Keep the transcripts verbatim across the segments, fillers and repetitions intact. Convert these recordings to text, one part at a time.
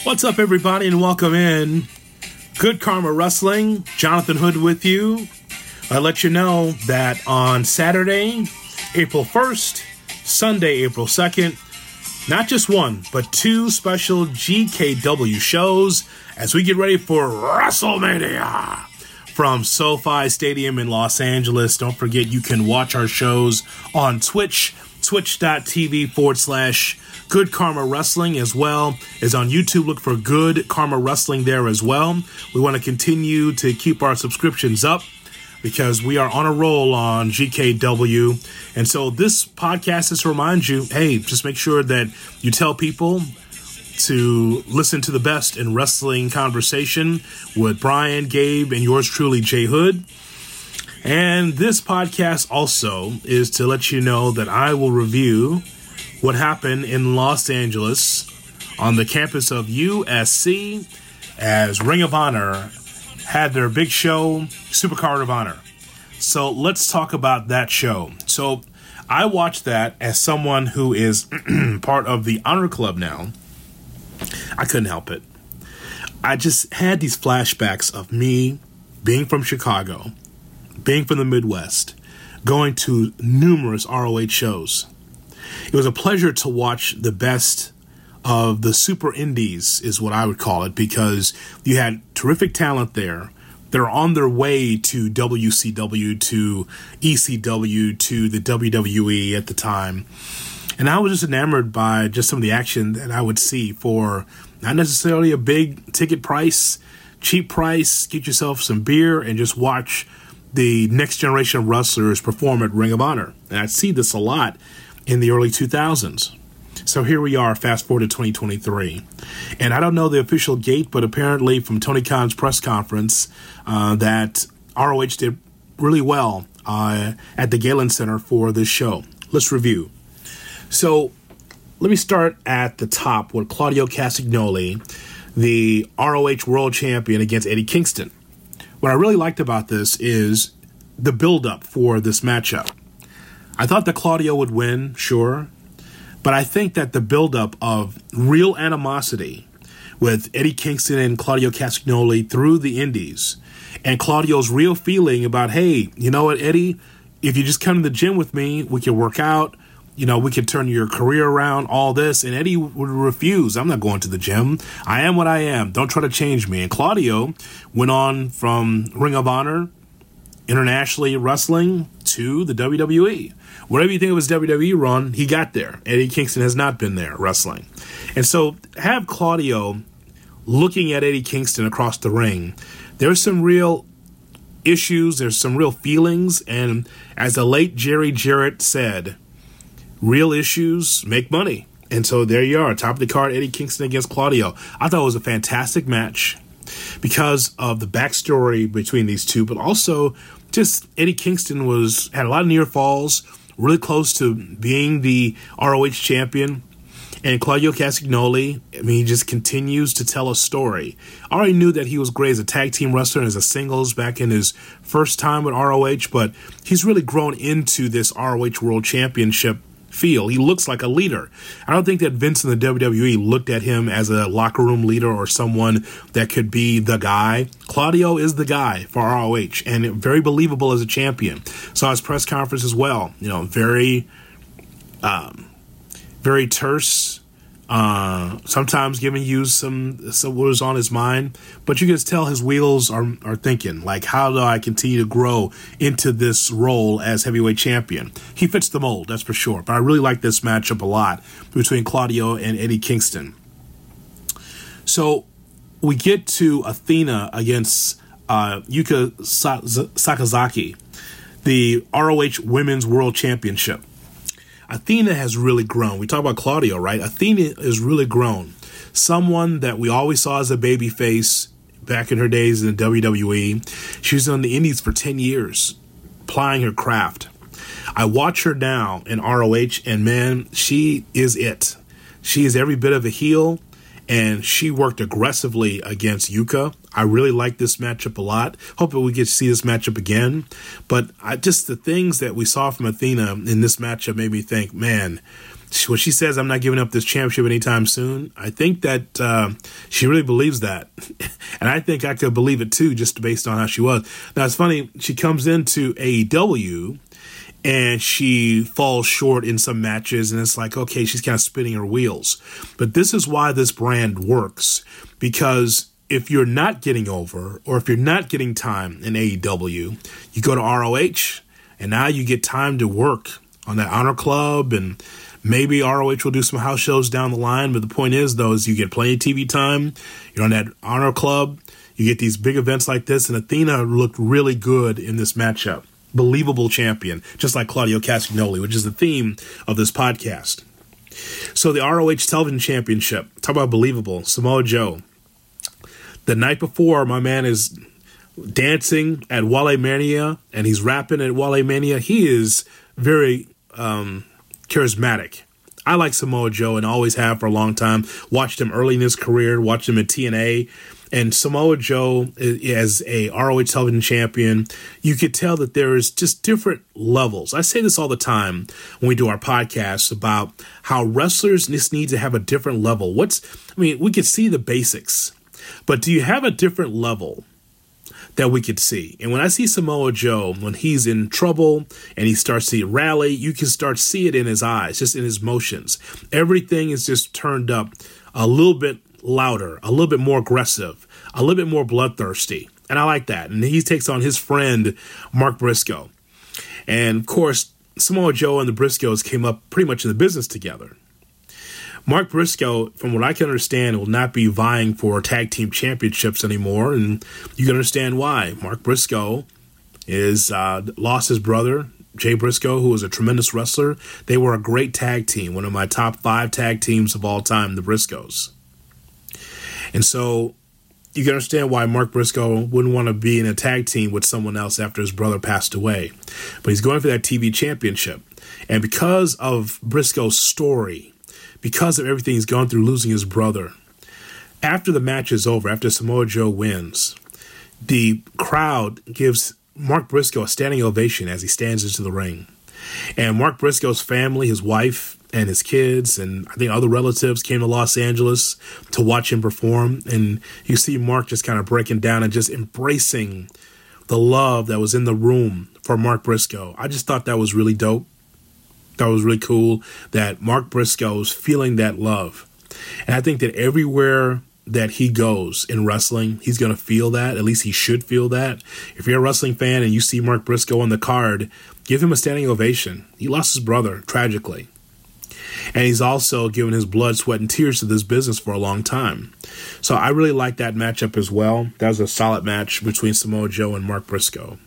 What's up, everybody, and welcome in. Good Karma Wrestling, Jonathan Hood with you. I let you know that on Saturday, April first, Sunday, April second, not just one, but two special G K W shows as we get ready for WrestleMania from SoFi Stadium in Los Angeles. Don't forget, you can watch our shows on Twitch, twitch.tv forward slash Good Karma Wrestling, as well as on YouTube. Look for Good Karma Wrestling there as well. We want to continue to keep our subscriptions up because we are on a roll on G K W. And so this podcast is to remind you, hey, just make sure that you tell people to listen to the best in wrestling conversation with Brian, Gabe, and yours truly, Jay Hood. And this podcast also is to let you know that I will review what happened in Los Angeles on the campus of U S C as Ring of Honor had their big show, Supercard of Honor. So let's talk about that show. So I watched that as someone who is part of the Honor Club now. I couldn't help it. I just had these flashbacks of me being from Chicago, being from the Midwest, going to numerous R O H shows. It was a pleasure to watch the best of the super indies, is what I would call it, because you had terrific talent there. They're on their way to W C W, to E C W, to the W W E at the time. And I was just enamored by just some of the action that I would see for not necessarily a big ticket price, cheap price. Get yourself some beer and just watch the next generation of wrestlers perform at Ring of Honor. And I see this a lot in the early two thousands. So here we are, fast forward to twenty twenty-three. And I don't know the official gate, but apparently from Tony Khan's press conference uh, that R O H did really well uh, at the Galen Center for this show. Let's review. So let me start at the top with Claudio Castagnoli, the R O H World Champion, against Eddie Kingston. What I really liked about this is the build-up for this matchup. I thought that Claudio would win, sure, but I think that the buildup of real animosity with Eddie Kingston and Claudio Castagnoli through the indies, and Claudio's real feeling about, hey, you know what, Eddie, if you just come to the gym with me, we can work out, you know, we can turn your career around, all this, and Eddie would refuse. I'm not going to the gym. I am what I am. Don't try to change me. And Claudio went on from Ring of Honor, internationally wrestling, to the W W E. Whatever you think of his W W E run, he got there. Eddie Kingston has not been there wrestling. And so have Claudio looking at Eddie Kingston across the ring. There's some real issues. There's some real feelings. And as the late Jerry Jarrett said, real issues make money. And so there you are, top of the card, Eddie Kingston against Claudio. I thought it was a fantastic match because of the backstory between these two, but also just Eddie Kingston was had a lot of near falls, really close to being the R O H champion. And Claudio Castagnoli, I mean, he just continues to tell a story. I already knew that he was great as a tag team wrestler and as a singles back in his first time with R O H, but he's really grown into this R O H World Championship feel. He looks like a leader. I don't think that Vince in the W W E looked at him as a locker room leader or someone that could be the guy. Claudio is the guy for R O H and very believable as a champion. Saw his press conference as well. You know, very, um, very terse. Uh, sometimes giving you some, some what was on his mind, but you can just tell his wheels are are thinking, like, how do I continue to grow into this role as heavyweight champion? He fits the mold, that's for sure. But I really like this matchup a lot between Claudio and Eddie Kingston. So we get to Athena against uh, Yuka Sa- Sakazaki, the R O H Women's World Championship. Athena has really grown. We talk about Claudio, right? Athena has really grown. Someone that we always saw as a baby face back in her days in the W W E. She was on the indies for ten years, plying her craft. I watch her now in R O H, and man, she is it. She is every bit of a heel, and she worked aggressively against Yuka. I really like this matchup a lot. Hoping we get to see this matchup again. But I just the things that we saw from Athena in this matchup made me think, man, when she says, I'm not giving up this championship anytime soon, I think that uh, she really believes that. And I think I could believe it too, just based on how she was. Now, it's funny, she comes into A E W and she falls short in some matches, and it's like, okay, she's kind of spinning her wheels. But this is why this brand works, because if you're not getting over, or if you're not getting time in A E W, you go to R O H, and now you get time to work on that Honor Club, and maybe R O H will do some house shows down the line. But the point is, though, is you get plenty of T V time. You're on that Honor Club. You get these big events like this, and Athena looked really good in this matchup. Believable champion, just like Claudio Castagnoli, which is the theme of this podcast. So the R O H Television Championship, talk about believable, Samoa Joe. The night before, my man is dancing at Wale Mania, and he's rapping at Wale Mania. He is very um, charismatic. I like Samoa Joe and always have for a long time. Watched him early in his career, watched him at T N A. And Samoa Joe, as a R O H television champion, you could tell that there is just different levels. I say this all the time when we do our podcasts about how wrestlers just need to have a different level. What's, I mean, we could see the basics, but do you have a different level that we could see? And when I see Samoa Joe, when he's in trouble and he starts to rally, you can start to see it in his eyes, just in his motions. Everything is just turned up a little bit louder, a little bit more aggressive, a little bit more bloodthirsty. And I like that. And he takes on his friend, Mark Briscoe. And of course, Samoa Joe and the Briscoes came up pretty much in the business together. Mark Briscoe, from what I can understand, will not be vying for tag team championships anymore. And you can understand why. Mark Briscoe is uh, lost his brother, Jay Briscoe, who was a tremendous wrestler. They were a great tag team, one of my top five tag teams of all time, the Briscoes. And so you can understand why Mark Briscoe wouldn't want to be in a tag team with someone else after his brother passed away. But he's going for that T V championship. And because of Briscoe's story, because of everything he's gone through losing his brother, after the match is over, after Samoa Joe wins, the crowd gives Mark Briscoe a standing ovation as he stands into the ring. And Mark Briscoe's family, his wife and his kids, and I think other relatives came to Los Angeles to watch him perform. And you see Mark just kind of breaking down and just embracing the love that was in the room for Mark Briscoe. I just thought that was really dope. That was really cool that Mark Briscoe is feeling that love. And I think that everywhere that he goes in wrestling, he's going to feel that. At least he should feel that. If you're a wrestling fan and you see Mark Briscoe on the card, give him a standing ovation. He lost his brother tragically. And he's also given his blood, sweat, and tears to this business for a long time. So I really like that matchup as well. That was a solid match between Samoa Joe and Mark Briscoe.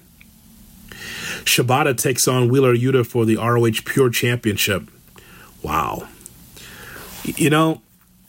Shibata takes on Wheeler Yuta for the R O H Pure Championship. Wow. You know,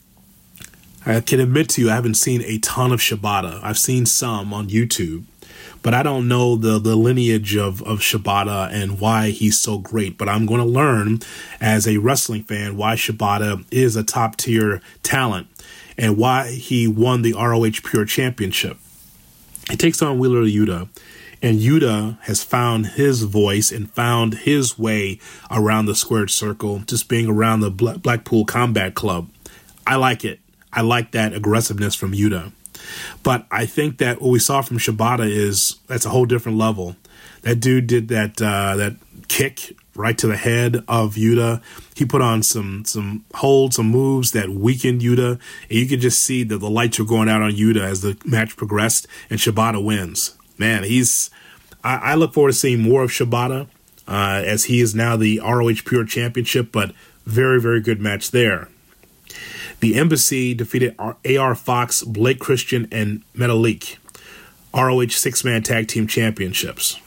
I can admit to you, I haven't seen a ton of Shibata. I've seen some on YouTube, but I don't know the, the lineage of, of Shibata and why he's so great. But I'm going to learn as a wrestling fan why Shibata is a top tier talent and why he won the R O H Pure Championship. He takes on Wheeler Yuta, and Yuta has found his voice and found his way around the squared circle, just being around the Blackpool Combat Club. I like it. I like that aggressiveness from Yuta. But I think that what we saw from Shibata is that's a whole different level. That dude did that uh, that kick right to the head of Yuta. He put on some some holds, some moves that weakened Yuta. And you could just see that the lights were going out on Yuta as the match progressed, and Shibata wins. Man, he's. I, I look forward to seeing more of Shibata uh, as he is now the R O H Pure Championship, but very, very good match there. The Embassy defeated A R Fox, Blake Christian, and Metalik, R O H six-man tag team championships.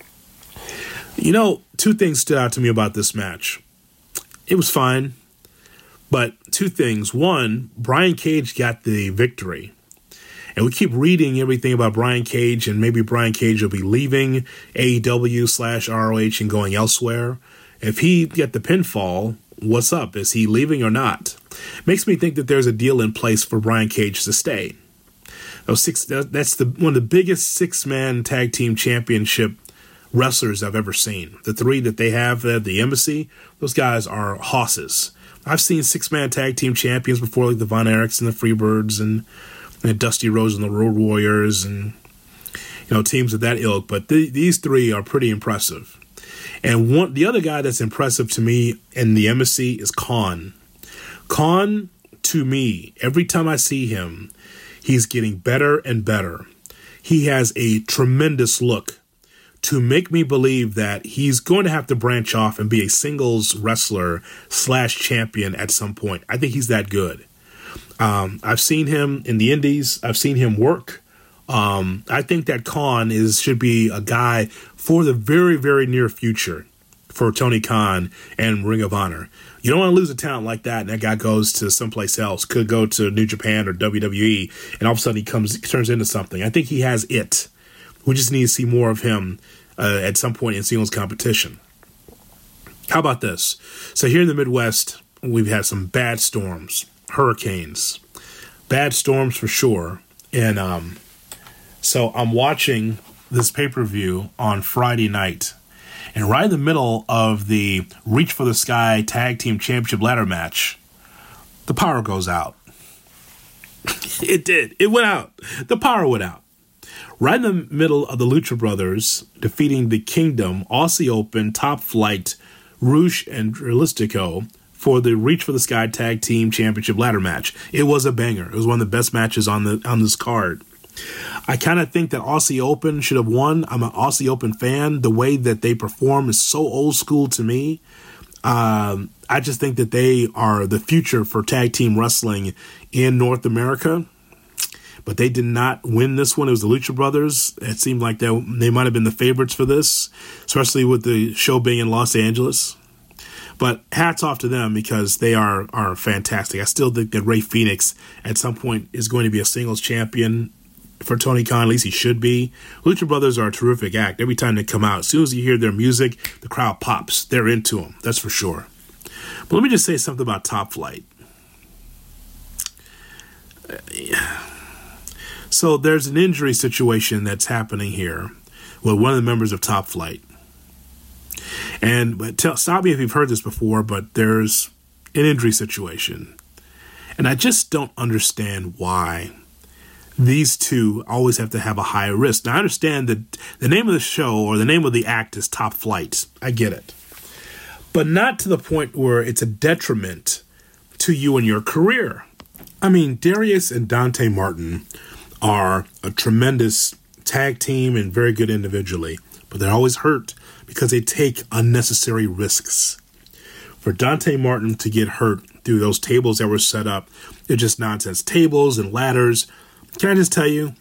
You know, two things stood out to me about this match. It was fine, but two things. One, Brian Cage got the victory. And we keep reading everything about Brian Cage, and maybe Brian Cage will be leaving A E W slash R O H and going elsewhere. If he get the pinfall, what's up? Is he leaving or not? Makes me think that there's a deal in place for Brian Cage to stay. Those six, that's the one of the biggest six-man tag team championship wrestlers I've ever seen. The three that they have at the Embassy, those guys are hosses. I've seen six-man tag team champions before, like the Von Erichs and the Freebirds and, and Dusty Rhodes and the Road Warriors and, you know, teams of that ilk. But th- these three are pretty impressive. And one, the other guy that's impressive to me in the Embassy is Khan. Khan, to me, every time I see him, he's getting better and better. He has a tremendous look to make me believe that he's going to have to branch off and be a singles wrestler slash champion at some point. I think he's that good. Um, I've seen him in the Indies. I've seen him work. Um, I think that Khan is should be a guy for the very, very near future for Tony Khan and Ring of Honor. You don't want to lose a talent like that, and that guy goes to someplace else. Could go to New Japan or W W E, and all of a sudden he comes turns into something. I think he has it. We just need to see more of him uh, at some point in singles competition. How about this? So here in the Midwest, we've had some bad storms, hurricanes, bad storms for sure. And um, so I'm watching this pay-per-view on Friday night. And right in the middle of the Reach for the Sky Tag Team Championship ladder match, the power goes out. It did. It went out. The power went out. Right in the middle of the Lucha Brothers defeating the Kingdom, Aussie Open, Top Flight, Rouge, and Realistico for the Reach for the Sky Tag Team Championship ladder match. It was a banger. It was one of the best matches on the on this card. I kind of think that Aussie Open should have won. I'm an Aussie Open fan. The way that they perform is so old school to me. Um, I just think that they are the future for tag team wrestling in North America. But they did not win this one. It was the Lucha Brothers. It seemed like they, they might have been the favorites for this, especially with the show being in Los Angeles. But hats off to them because they are, are fantastic. I still think that Rey Fenix at some point is going to be a singles champion for Tony Khan. At least he should be. Lucha Brothers are a terrific act. Every time they come out, as soon as you hear their music, the crowd pops. They're into them. That's for sure. But let me just say something about Top Flight. Uh, yeah. So there's an injury situation that's happening here with one of the members of Top Flight. And but tell, stop me if you've heard this before, but there's an injury situation. And I just don't understand why these two always have to have a high risk. Now, I understand that the name of the show or the name of the act is Top Flight. I get it. But not to the point where it's a detriment to you and your career. I mean, Darius and Dante Martin are a tremendous tag team and very good individually, but they're always hurt because they take unnecessary risks. For Dante Martin to get hurt through those tables that were set up, they're just nonsense. Tables and ladders. Can I just tell you,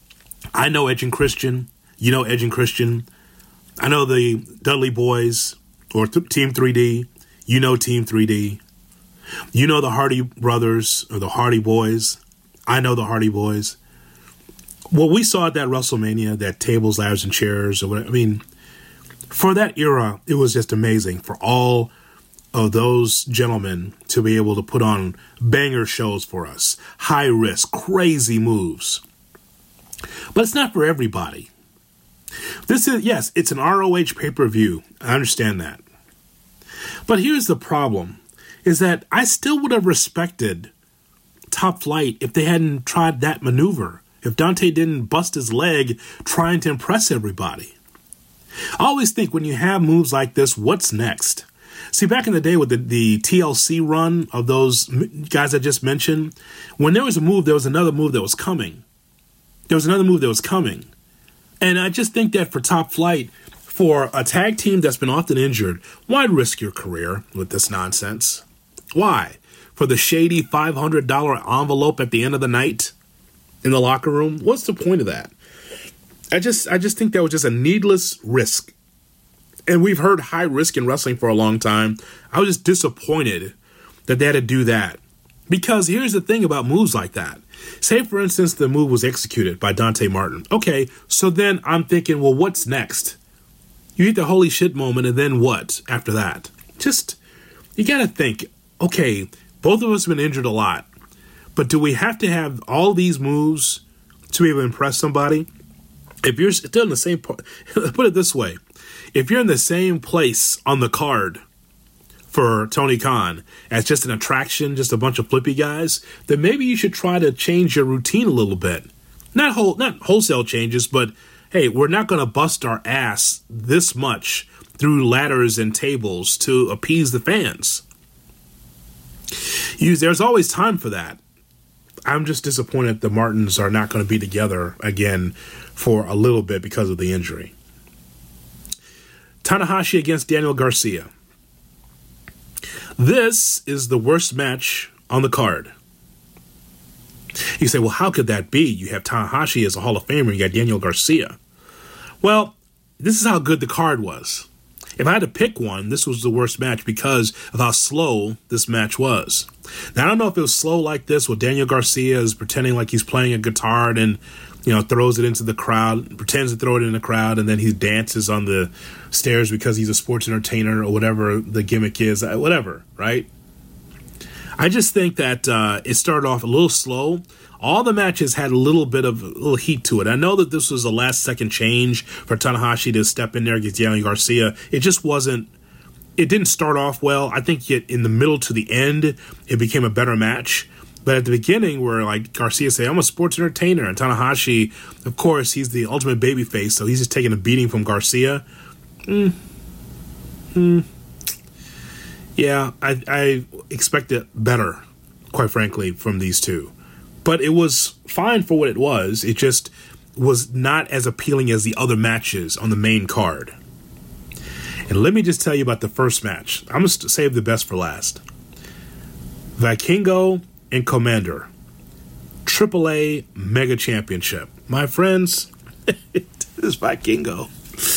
I know Edge and Christian. You know Edge and Christian. I know the Dudley Boys or th- Team three D. You know Team three D. You know the Hardy Brothers or the Hardy Boys. I know the Hardy Boys. What we saw at that WrestleMania, that tables, ladders, and chairs, or whatever, I mean, for that era, it was just amazing for all of those gentlemen to be able to put on banger shows for us. High risk, crazy moves. But it's not for everybody. This is, yes, it's an R O H pay-per-view. I understand that. But here's the problem, is that I still would have respected Top Flight if they hadn't tried that maneuver. If Dante didn't bust his leg trying to impress everybody. I always think when you have moves like this, what's next? See, back in the day with the, the T L C run of those guys I just mentioned, when there was a move, there was another move that was coming. There was another move that was coming. And I just think that for Top Flight, for a tag team that's been often injured, why risk your career with this nonsense? Why? For the shady five hundred dollars envelope at the end of the night? In the locker room? What's the point of that? I just I just think that was just a needless risk. And we've heard high risk in wrestling for a long time. I was just disappointed that they had to do that. Because here's the thing about moves like that. Say, for instance, the move was executed by Dante Martin. Okay, so then I'm thinking, well, what's next? You hit the holy shit moment, and then what after that? Just, you got to think, okay, both of us have been injured a lot. But do we have to have all these moves to be able to impress somebody? If you're still in the same, put it this way, if you're in the same place on the card for Tony Khan as just an attraction, just a bunch of flippy guys, then maybe you should try to change your routine a little bit. Not whole, not wholesale changes, but hey, we're not going to bust our ass this much through ladders and tables to appease the fans. You, there's always time for that. I'm just disappointed the Martins are not going to be together again for a little bit because of the injury. Tanahashi against Daniel Garcia. This is the worst match on the card. You say, well, how could that be? You have Tanahashi as a Hall of Famer, you got Daniel Garcia. Well, this is how good the card was. If I had to pick one, this was the worst match because of how slow this match was. Now, I don't know if it was slow like this where Daniel Garcia is pretending like he's playing a guitar and, you know, throws it into the crowd, pretends to throw it in the crowd, and then he dances on the stairs because he's a sports entertainer or whatever the gimmick is, whatever, right? I just think that uh, it started off a little slow. All the matches had a little bit of a little heat to it. I know that this was a last-second change for Tanahashi to step in there against Daniel Garcia. It just wasn't – it didn't start off well. I think it, in the middle to the end, it became a better match. But at the beginning, where like Garcia said, I'm a sports entertainer, and Tanahashi, of course, he's the ultimate babyface, so he's just taking a beating from Garcia. Mm. Mm. Yeah, I, I expected better, quite frankly, from these two. But it was fine for what it was. It just was not as appealing as the other matches on the main card. And let me just tell you about the first match. I'm going to save the best for last. Vikingo and Commander. triple A Mega Championship. My friends, this is Vikingo.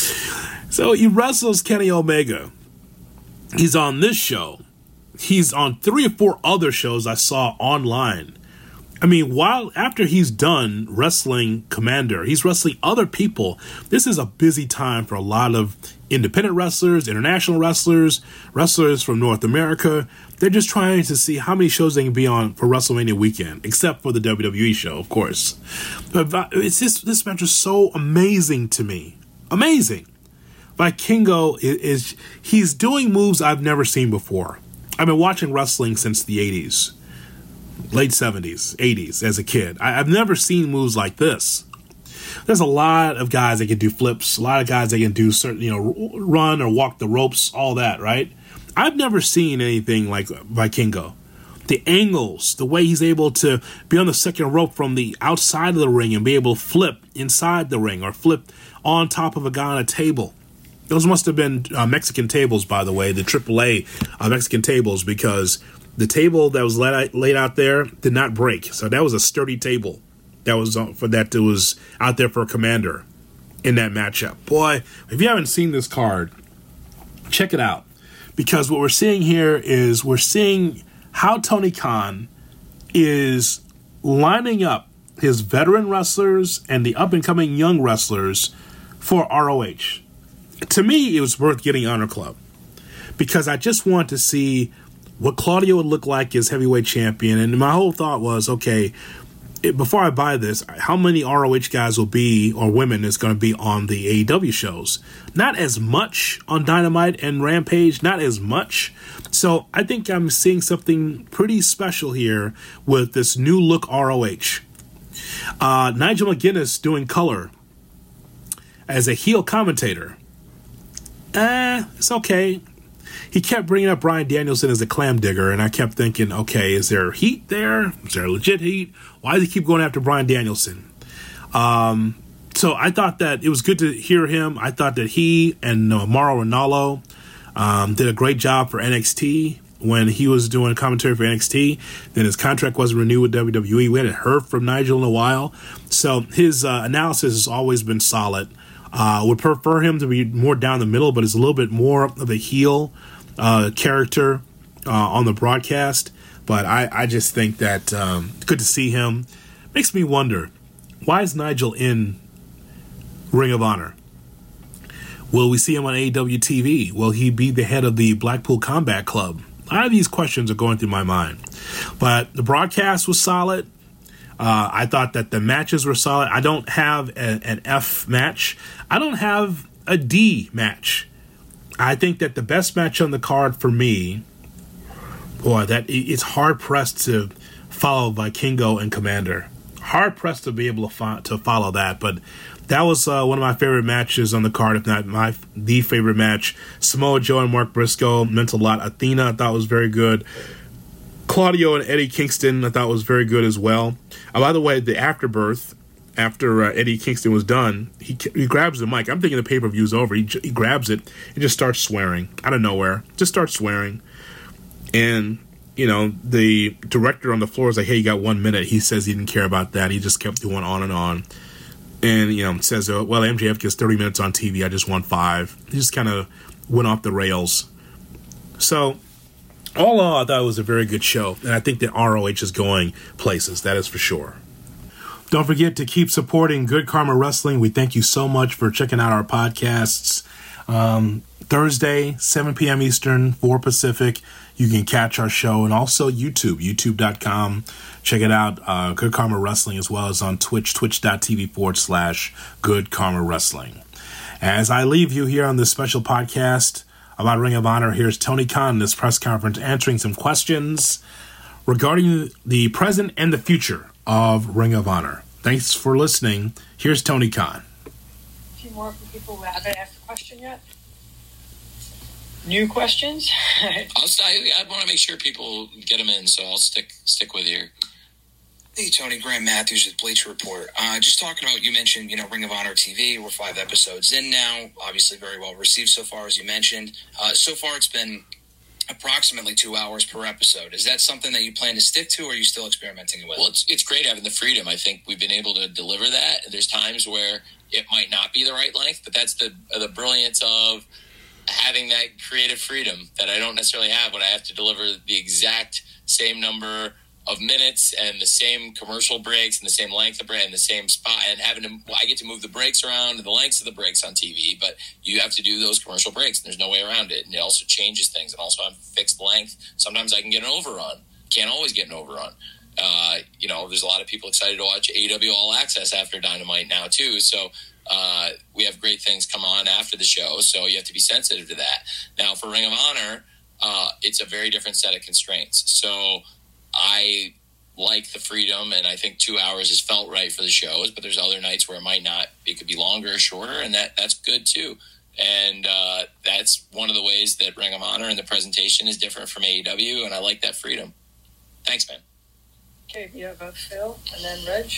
So he wrestles Kenny Omega. He's on this show. He's on three or four other shows I saw online. I mean, while after he's done wrestling Commander, he's wrestling other people. This is a busy time for a lot of independent wrestlers, international wrestlers, wrestlers from North America. They're just trying to see how many shows they can be on for WrestleMania weekend, except for the W W E show, of course. But it's just, this match is so amazing to me. Amazing. Vikingo is, is he's doing moves I've never seen before. I've been watching wrestling since the eighties. Late seventies, eighties, as a kid. I, I've never seen moves like this. There's a lot of guys that can do flips, a lot of guys that can do certain, you know, run or walk the ropes, all that, right? I've never seen anything like Vikingo. The angles, the way he's able to be on the second rope from the outside of the ring and be able to flip inside the ring or flip on top of a guy on a table. Those must have been uh, Mexican tables, by the way, the triple A uh, Mexican tables, because the table that was laid out, laid out there did not break. So that was a sturdy table that was uh, for that that was out there for a Commander in that matchup. Boy, if you haven't seen this card, check it out. Because what we're seeing here is we're seeing how Tony Khan is lining up his veteran wrestlers and the up-and-coming young wrestlers for R O H. To me, it was worth getting Honor Club because I just want to see what Claudio would look like as heavyweight champion. And my whole thought was, okay, it, before I buy this, how many R O H guys will be, or women, is going to be on the A E W shows? Not as much on Dynamite and Rampage, not as much. So I think I'm seeing something pretty special here with this new look R O H. Uh, Nigel McGuinness doing color as a heel commentator. Eh, it's okay. He kept bringing up Bryan Danielson as a clam digger, and I kept thinking, okay, is there heat there? Is there legit heat? Why does he keep going after Bryan Danielson? Um, so I thought that it was good to hear him. I thought that he and uh, Mauro Ranallo um, did a great job for N X T when he was doing commentary for N X T. Then his contract wasn't renewed with W W E. We hadn't heard from Nigel in a while. So his uh, analysis has always been solid. I uh, would prefer him to be more down the middle, but it's a little bit more of a heel uh, character uh, on the broadcast. But I, I just think that um, good to see him. Makes me wonder, why is Nigel in Ring of Honor? Will we see him on A E W T V? Will he be the head of the Blackpool Combat Club? A lot of these questions are going through my mind. But the broadcast was solid. Uh, I thought that the matches were solid. I don't have a, an F match. I don't have a D match. I think that the best match on the card for me boy, that it's hard pressed to follow Vikingo and Commander. Hard pressed to be able to fo- to follow that, but that was uh, one of my favorite matches on the card, if not my the favorite match. Samoa Joe and Mark Briscoe meant a lot. Athena, I thought was very good. Claudio and Eddie Kingston, I thought was very good as well. Uh, by the way, the afterbirth, after uh, Eddie Kingston was done, he he grabs the mic. I'm thinking the pay-per-view's over. He, he grabs it and just starts swearing out of nowhere. Just starts swearing. And, you know, the director on the floor is like, hey, you got one minute. He says he didn't care about that. He just kept going on and on. And, you know, says, oh, well, M J F gets thirty minutes on T V. I just want five. He just kind of went off the rails. So, all in all, I thought it was a very good show. And I think that R O H is going places. That is for sure. Don't forget to keep supporting Good Karma Wrestling. We thank you so much for checking out our podcasts. Um, Thursday, seven p.m. Eastern, four Pacific. You can catch our show, and also YouTube, youtube dot com. Check it out. Uh, Good Karma Wrestling, as well as on Twitch, twitch.tv forward slash Good Karma Wrestling. As I leave you here on this special podcast about Ring of Honor, here's Tony Khan in this press conference answering some questions regarding the present and the future of Ring of Honor. Thanks for listening. Here's Tony Khan. A few more people who haven't asked a question yet. New questions? I'll I, I want to make sure people get them in, so I'll stick stick with you. Hey, Tony, Grant Matthews with Bleacher Report. Uh, just talking about, you mentioned, you know, Ring of Honor T V. We're five episodes in now. Obviously very well received so far, as you mentioned. Uh, so far, it's been approximately two hours per episode. Is that something that you plan to stick to, or are you still experimenting with? Well, it's, it's great having the freedom. I think we've been able to deliver that. There's times where it might not be the right length, but that's the the brilliance of having that creative freedom that I don't necessarily have when I have to deliver the exact same number of minutes and the same commercial breaks and the same length of break and the same spot, and having to, I get to move the breaks around and the lengths of the breaks on T V, but you have to do those commercial breaks and there's no way around it. And it also changes things. And also I'm fixed length. Sometimes I can get an overrun. Can't always get an overrun. Uh, you know, there's a lot of people excited to watch A E W All Access after Dynamite now too. So, Uh, we have great things come on after the show, so you have to be sensitive to that. Now, for Ring of Honor, uh, it's a very different set of constraints. So I like the freedom, and I think two hours is felt right for the shows, but there's other nights where it might not. It could be longer or shorter, and that, that's good too. And uh, that's one of the ways that Ring of Honor and the presentation is different from A E W, and I like that freedom. Thanks, man. Okay, we have uh, Phil, and then Reg.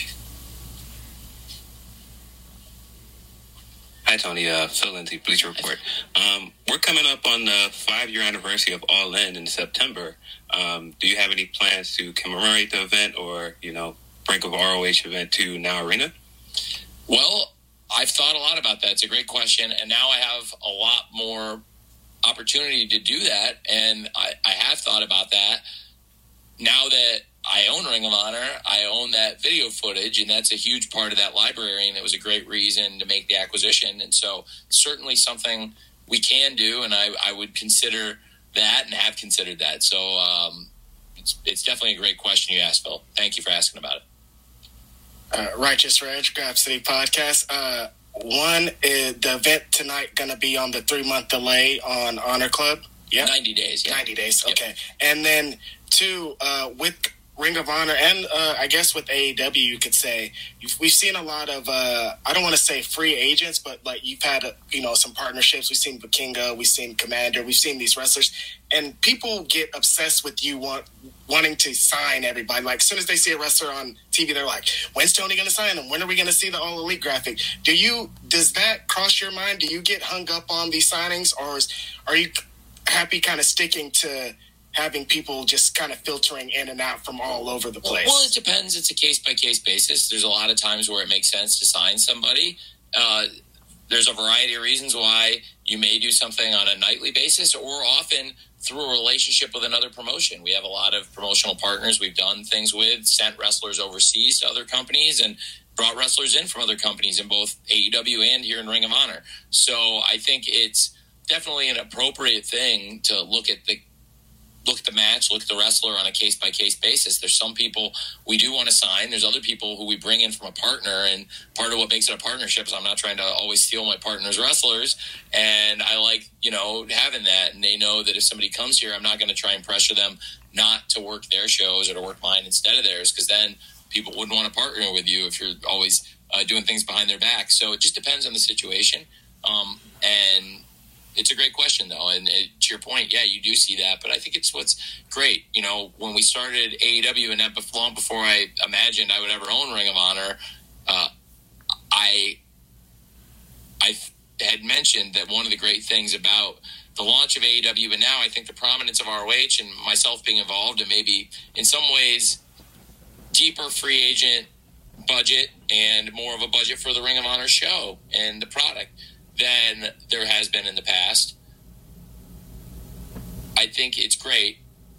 Hi, Tony. Uh, Phil Lindsay, Bleacher Report. Um, we're coming up on the five-year anniversary of All In in September. Um, do you have any plans to commemorate the event or, you know, Brink of R O H event to Now Arena? Well, I've thought a lot about that. It's a great question, and now I have a lot more opportunity to do that, and I, I have thought about that. Now that I own Ring of Honor, I own that video footage, and that's a huge part of that library, and it was a great reason to make the acquisition. And so certainly something we can do, and I, I would consider that and have considered that. So um, it's, it's definitely a great question you asked, Phil. Thank you for asking about it. Uh, Righteous Reg, Grab City Podcast. Uh, one, is the event tonight going to be on the three-month delay on Honor Club? Yeah, ninety days. Yeah. ninety days, okay. Yep. And then, two, uh, with Ring of Honor and uh, I guess with A E W, you could say you've, we've seen a lot of uh, I don't want to say free agents, but like you've had uh, you know some partnerships. We've seen Vikinga, we've seen Commander, we've seen these wrestlers, and people get obsessed with you want, wanting to sign everybody. Like as soon as they see a wrestler on T V, they're like, "When's Tony going to sign him? When are we going to see the All Elite graphic?" Do you does that cross your mind? Do you get hung up on these signings, or is, are you happy kind of sticking to having people just kind of filtering in and out from all over the place? Well, it depends. It's a case-by-case basis. There's a lot of times where it makes sense to sign somebody. Uh, there's a variety of reasons why you may do something on a nightly basis or often through a relationship with another promotion. We have a lot of promotional partners we've done things with, sent wrestlers overseas to other companies, and brought wrestlers in from other companies in both A E W and here in Ring of Honor. So I think it's definitely an appropriate thing to look at the look at the match, look at the wrestler on a case-by-case basis. There's some people we do want to sign. There's other people who we bring in from a partner, and part of what makes it a partnership is I'm not trying to always steal my partner's wrestlers, and I like, you know, having that, and they know that if somebody comes here, I'm not going to try and pressure them not to work their shows or to work mine instead of theirs, because then people wouldn't want to partner with you if you're always uh, doing things behind their back. So it just depends on the situation, um, and it's a great question, though, and it, to your point, yeah, you do see that, but I think it's what's great. You know, when we started A E W, and that long before I imagined I would ever own Ring of Honor, uh, I I had mentioned that one of the great things about the launch of A E W, and now I think the prominence of R O H and myself being involved, and maybe in some ways deeper free agent budget and more of a budget for the Ring of Honor show and the product than there has been in the past. I think it's great.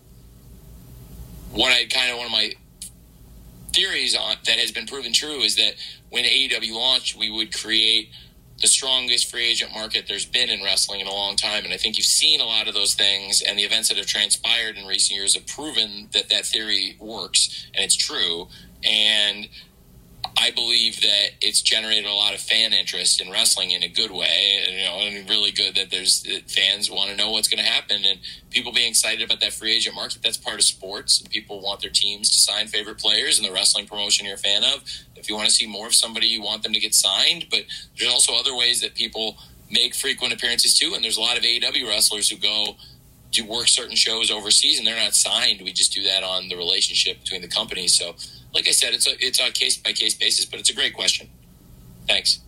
What I kind of, one of my theories on that has been proven true is that when A E W launched, we would create the strongest free agent market there's been in wrestling in a long time. And I think you've seen a lot of those things, and the events that have transpired in recent years have proven that that theory works and it's true. And I believe that it's generated a lot of fan interest in wrestling in a good way, and, you know, and really good that there's that fans want to know what's going to happen, and people being excited about that free agent market. That's part of sports, and people want their teams to sign favorite players in the wrestling promotion you're a fan of. If you want to see more of somebody, you want them to get signed, but there's also other ways that people make frequent appearances too, and there's a lot of A E W wrestlers who go do work certain shows overseas, and they're not signed. We just do that on the relationship between the companies. So like I said, it's a, it's on a case-by-case basis, but it's a great question. Thanks.